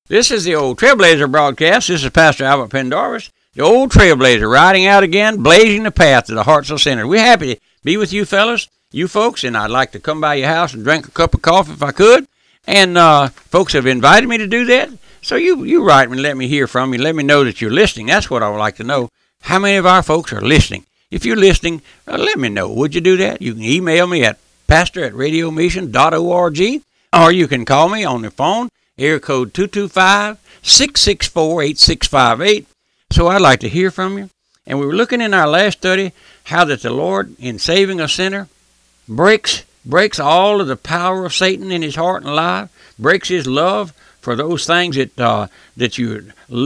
This is the Old Trailblazer broadcast. This is Pastor Albert Pendarvis, the Old Trailblazer, riding out again, blazing the path to the hearts of sinners. We're happy to be with you fellas, you folks, and I'd like to come by your house and drink a cup of coffee if I could. And folks have invited me to do that. So you write me and let me hear from you. Let me know that you're listening. That's what I would like to know. How many of our folks are listening? If you're listening, let me know. Would you do that? You can email me at pastor@radiomission.org, or you can call me on the phone, area code 225-664-8658. So I'd like to hear from you. And we were looking in our last study how that the Lord, in saving a sinner, breaks all of the power of Satan in his heart and life, breaks his love for those things that you're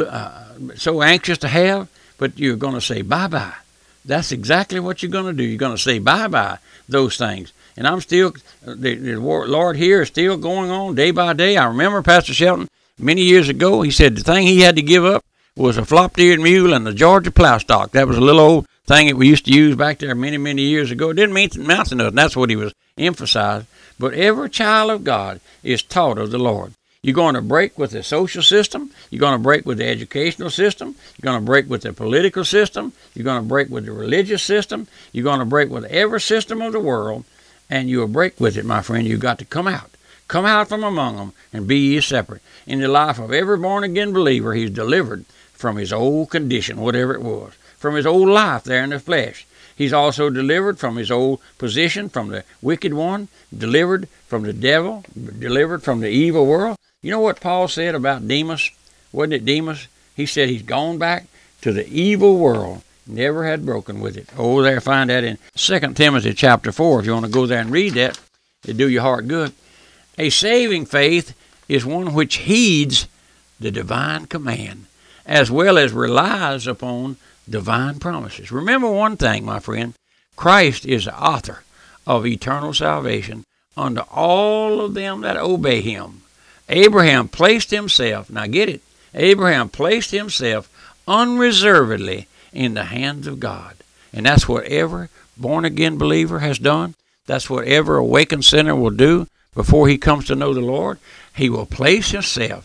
so anxious to have, but you're going to say bye-bye. That's exactly what you're going to do. You're going to say bye-bye those things. And I'm still, the Lord here is still going on day by day. I remember Pastor Shelton many years ago, he said the thing he had to give up was a flop-eared mule and the Georgia plow stock. That was a little old thing that we used to use back there many, many years ago. It didn't mean nothing to us, and that's what he was emphasizing. But every child of God is taught of the Lord. You're going to break with the social system. You're going to break with the educational system. You're going to break with the political system. You're going to break with the religious system. You're going to break with every system of the world. And you'll break with it, my friend. You've got to come out. Come out from among them and be ye separate. In the life of every born-again believer, he's delivered from his old condition, whatever it was, from his old life there in the flesh. He's also delivered from his old position, from the wicked one, delivered from the devil, delivered from the evil world. You know what Paul said about Demas? Wasn't it Demas? He said he's gone back to the evil world. Never had broken with it. Oh, there, find that in 2 Timothy chapter 4. If you want to go there and read that, it'll do your heart good. A saving faith is one which heeds the divine command, as well as relies upon divine promises. Remember one thing, my friend. Christ is the author of eternal salvation unto all of them that obey him. Abraham placed himself, now get it, Abraham placed himself unreservedly in the hands of God. And that's what every born-again believer has done. That's what every awakened sinner will do before he comes to know the Lord. He will place himself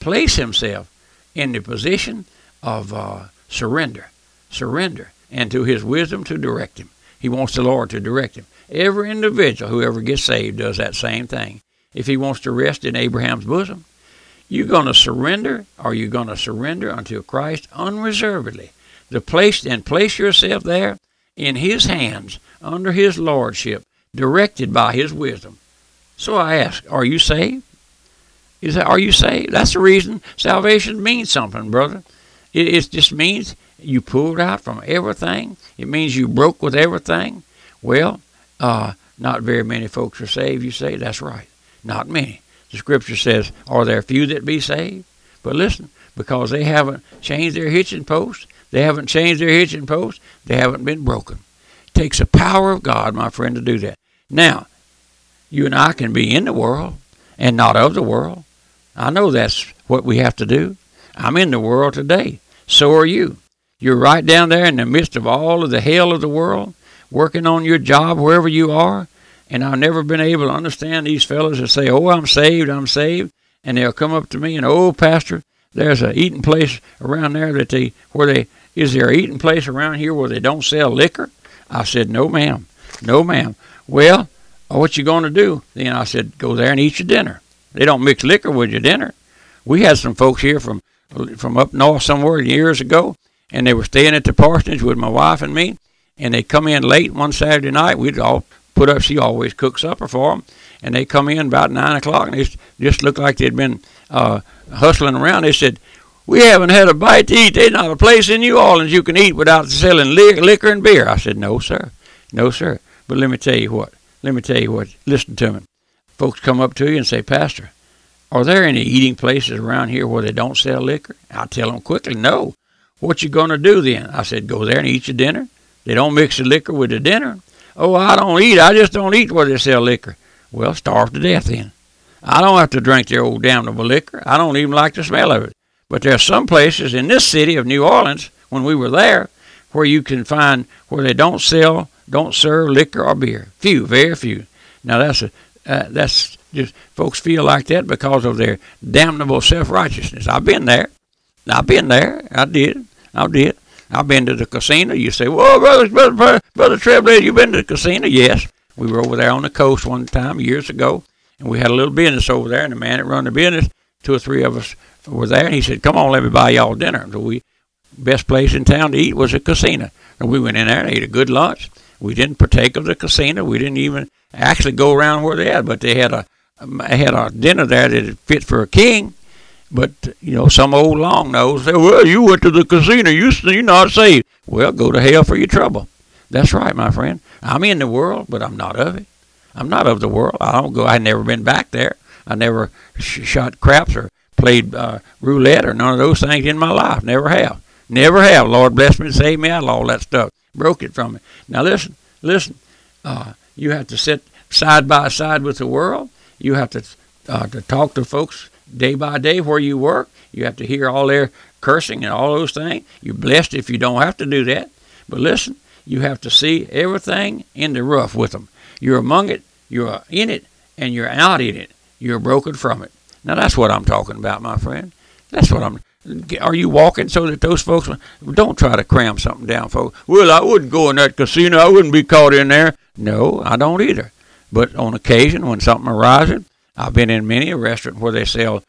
in the position of surrender, and to his wisdom to direct him. He wants the Lord to direct him. Every individual who ever gets saved does that same thing. If he wants to rest in Abraham's bosom, you're going to surrender, or you're going to surrender unto Christ unreservedly. Place yourself there in his hands, under his lordship, directed by his wisdom. So I ask, are you saved? Are you saved? That's the reason salvation means something, brother. It just means you pulled out from everything. It means you broke with everything. Well, not very many folks are saved, you say. That's right. Not many. The scripture says, are there few that be saved? But listen, because they haven't changed their hitching post, they haven't been broken. It takes the power of God, my friend, to do that. Now, you and I can be in the world and not of the world. I know that's what we have to do. I'm in the world today. So are you. You're right down there in the midst of all of the hell of the world, working on your job wherever you are. And I've never been able to understand these fellows that say, oh, I'm saved. And they'll come up to me and, oh, Pastor, there's an eating place around there is there an eating place around here where they don't sell liquor? I said, no, ma'am. Well, what you going to do? Then I said, go there and eat your dinner. They don't mix liquor with your dinner. We had some folks here from up north somewhere years ago, and they were staying at the parsonage with my wife and me, and they come in late one Saturday night. We'd all put up, she always cooks supper for them, and they come in about 9 o'clock, and they just looked like they'd been hustling around. They said, we haven't had a bite to eat. There's not a place in New Orleans you can eat without selling liquor and beer. I said, no, sir. But let me tell you what. Listen to me. Folks come up to you and say, Pastor, are there any eating places around here where they don't sell liquor? I tell them quickly, no. What you going to do then? I said, go there and eat your dinner. They don't mix the liquor with the dinner. Oh, I just don't eat where they sell liquor. Well, starve to death then. I don't have to drink their old damnable liquor. I don't even like the smell of it. But there are some places in this city of New Orleans, when we were there, where you can find where they don't serve liquor or beer. Few, very few. Now that's Just folks feel like that because of their damnable self-righteousness. I've been there. I did. I've been to the casino. You say, "Well, brother Trevor, you been to the casino?" Yes. We were over there on the coast one time years ago, and we had a little business over there, and the man that run the business, 2 or 3 of us were there, and he said, "Come on, let me buy y'all dinner." So best place in town to eat was a casino. And we went in there and ate a good lunch. We didn't partake of the casino. We didn't even actually go around where they had, but they had a dinner there that fit for a king. But, some old long nose said, "Well, you went to the casino. You're not saved." Well, go to hell for your trouble. That's right, my friend. I'm in the world, but I'm not of it. I'm not of the world. I've never been back there. I never shot craps or played roulette or none of those things in my life. Never have. Never have. Lord bless me and save me out of all that stuff. Broke it from me. Now listen. You have to sit side by side with the world. You have to talk to folks day by day where you work. You have to hear all their cursing and all those things. You're blessed if you don't have to do that. But listen, you have to see everything in the rough with them. You're among it, you're in it, and you're out in it. You're broken from it. Now that's what I'm talking about, my friend. Are you walking so that those folks, don't try to cram something down, folks. "Well, I wouldn't go in that casino. I wouldn't be caught in there." No, I don't either. But on occasion, when something arises, I've been in many a restaurant where they sell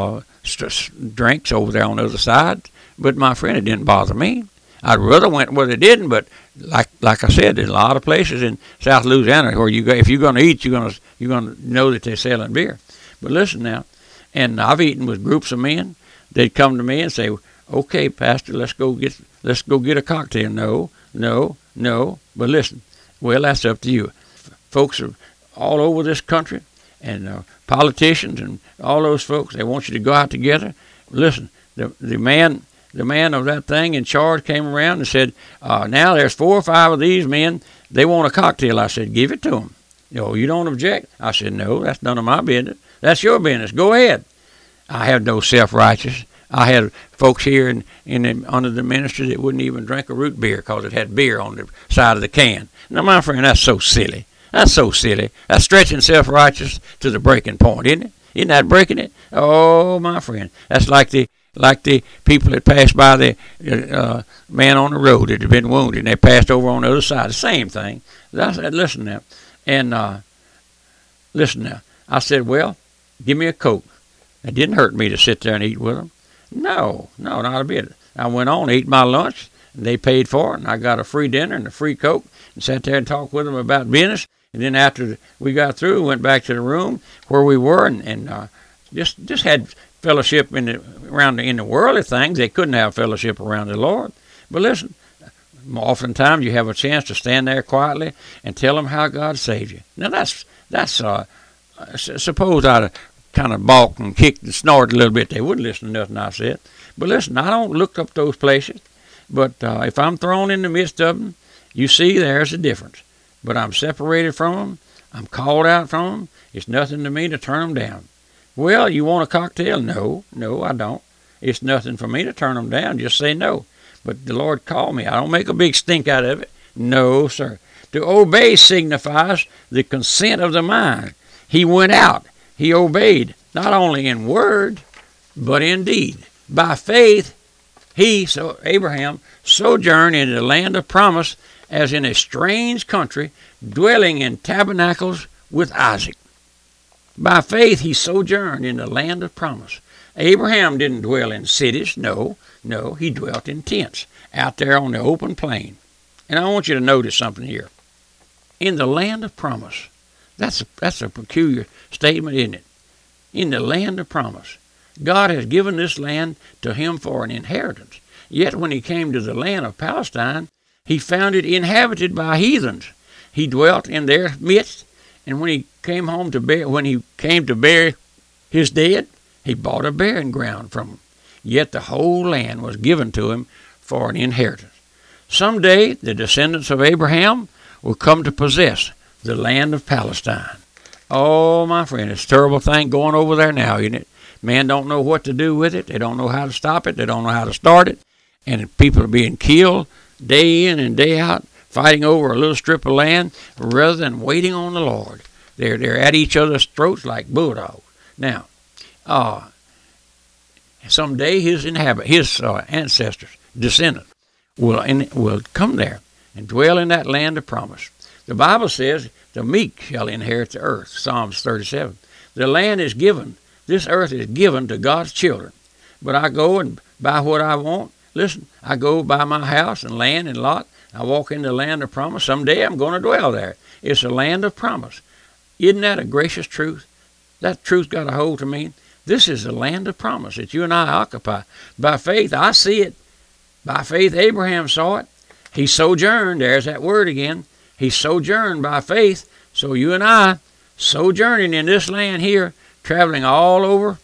drinks over there on the other side. But my friend, it didn't bother me. I'd rather went where they didn't. But like I said, there's a lot of places in South Louisiana where if you're going to eat, you're going to know that they're selling beer. But listen now, and I've eaten with groups of men. They'd come to me and say, "Okay, Pastor, let's go get a cocktail." No. But listen, well, that's up to you. Folks are all over this country, and politicians and all those folks, they want you to go out together. Listen, the man of that thing in charge came around and said, "Now there's 4 or 5 of these men. They want a cocktail." I said, "Give it to them." "You don't object?" I said, "No, that's none of my business. That's your business. Go ahead." I have no self-righteous. I had folks here under the ministry that wouldn't even drink a root beer because it had beer on the side of the can. Now, my friend, that's so silly. That's stretching self-righteous to the breaking point, isn't it? Isn't that breaking it? Oh, my friend, that's like the people that passed by the man on the road that had been wounded, and they passed over on the other side. The same thing. Listen now. And listen now. I said, "Well, give me a Coke." It didn't hurt me to sit there and eat with them. No, not a bit. I went on, ate my lunch, and they paid for it, and I got a free dinner and a free Coke, and sat there and talked with them about business. And then after we got through, we went back to the room where we were, and just had fellowship in the worldly things. They couldn't have fellowship around the Lord. But listen, oftentimes you have a chance to stand there quietly and tell them how God saved you. Now that's suppose I'd kind of balked and kicked and snorted a little bit. They wouldn't listen to nothing I said. But listen, I don't look up those places. But if I'm thrown in the midst of them, you see there's a difference. But I'm separated from them. I'm called out from them. It's nothing to me to turn them down. "Well, you want a cocktail?" No, I don't. It's nothing for me to turn them down. Just say no. But the Lord called me. I don't make a big stink out of it. No, sir. To obey signifies the consent of the mind. He went out. He obeyed, not only in word, but in deed. By faith, Abraham, sojourned in the land of promise as in a strange country, dwelling in tabernacles with Isaac. By faith, he sojourned in the land of promise. Abraham didn't dwell in cities. No, he dwelt in tents out there on the open plain. And I want you to notice something here. In the land of promise. That's a peculiar statement, isn't it? In the land of promise. God has given this land to him for an inheritance. Yet when he came to the land of Palestine, he found it inhabited by heathens. He dwelt in their midst, and when he came to bury his dead, he bought a burying ground from them. Yet the whole land was given to him for an inheritance. Someday the descendants of Abraham will come to possess the land of Palestine. Oh, my friend, it's a terrible thing going over there now, isn't it? Men don't know what to do with it. They don't know how to stop it. They don't know how to start it. And people are being killed day in and day out, fighting over a little strip of land rather than waiting on the Lord. They're at each other's throats like bulldogs. Now, someday his ancestors, descendants, will come there and dwell in that land of promise. The Bible says the meek shall inherit the earth, Psalms 37. The land is given, this earth is given to God's children. But I go and buy what I want. Listen, I go buy my house and land and lot. I walk in the land of promise. Someday I'm going to dwell there. It's a land of promise. Isn't that a gracious truth? That truth got a hold to me. This is the land of promise that you and I occupy. By faith, I see it. By faith, Abraham saw it. He sojourned. There's that word again. He sojourned by faith. So you and I, sojourning in this land here, traveling all over,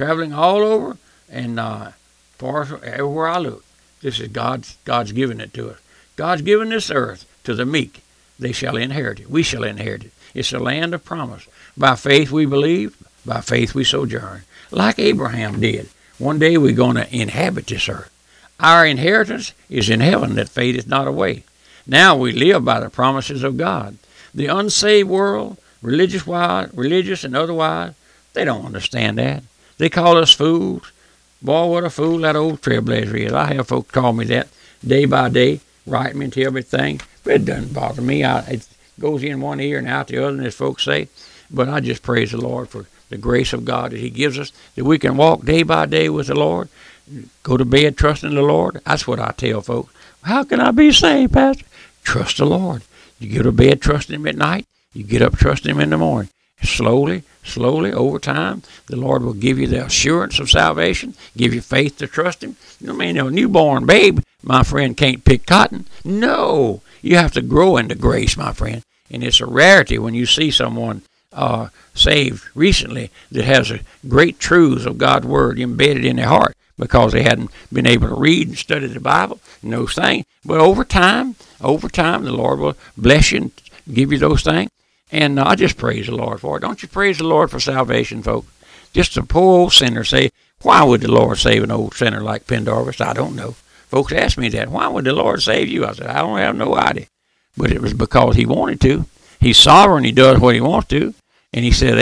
and far everywhere I look. This is God's giving it to us. God's given this earth to the meek. They shall inherit it. We shall inherit it. It's a land of promise. By faith we believe. By faith we sojourn. Like Abraham did. One day we're going to inhabit this earth. Our inheritance is in heaven that fadeth not away. Now we live by the promises of God. The unsaved world, religious and otherwise, they don't understand that. They call us fools. Boy, what a fool that old trailblazer is. I have folks call me that day by day, write me and tell me things. But it doesn't bother me. It goes in one ear and out the other, as folks say. But I just praise the Lord for the grace of God that he gives us, that we can walk day by day with the Lord, go to bed trusting the Lord. That's what I tell folks. How can I be saved, Pastor? Trust the Lord. You go to bed trusting him at night. You get up trusting him in the morning. Slowly, over time, the Lord will give you the assurance of salvation, give you faith to trust him. You know, a newborn babe, my friend, can't pick cotton. No, you have to grow into grace, my friend. And it's a rarity when you see someone saved recently that has a great truths of God's Word embedded in their heart because they hadn't been able to read and study the Bible and those things. But over time, the Lord will bless you and give you those things. And I just praise the Lord for it. Don't you praise the Lord for salvation, folks? Just a poor old sinner say, why would the Lord save an old sinner like Pendarvis? I don't know. Folks ask me that. Why would the Lord save you? I said, I don't have no idea. But it was because he wanted to. He's sovereign. He does what he wants to. And he said,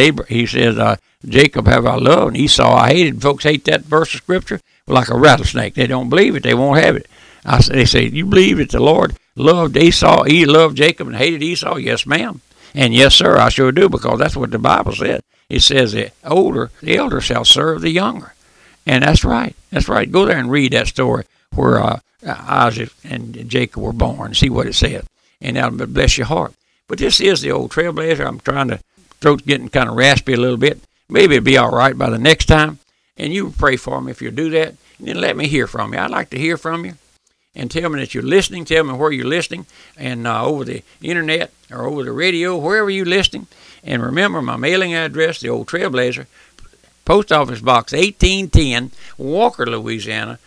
Jacob have I loved, and Esau I hated. Folks hate that verse of Scripture like a rattlesnake. They don't believe it. They won't have it. They say, you believe that the Lord loved Esau, he loved Jacob and hated Esau? Yes, ma'am. And yes, sir, I sure do, because that's what the Bible said. It says the elder shall serve the younger. And that's right. That's right. Go there and read that story where Isaac and Jacob were born. See what it says. And that'll bless your heart. But this is the old trailblazer. I'm trying to, throat's getting kind of raspy a little bit. Maybe it'll be all right by the next time. And you pray for me if you'll do that. And then let me hear from you. I'd like to hear from you. And tell me that you're listening. Tell me where you're listening. And over the internet or over the radio, wherever you're listening. And remember my mailing address, the old Trailblazer, Post Office Box 1810, Walker, Louisiana,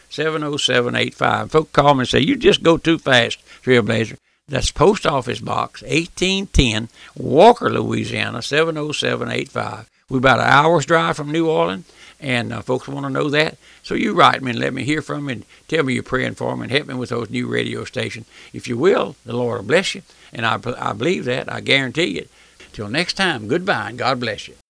70785. Folks call me and say, you just go too fast, Trailblazer. That's Post Office Box 1810, Walker, Louisiana, 70785. We're about an hour's drive from New Orleans. And folks want to know that. So you write me and let me hear from you and tell me you're praying for me and help me with those new radio stations. If you will, the Lord will bless you. And I believe that. I guarantee it. Till next time, goodbye and God bless you.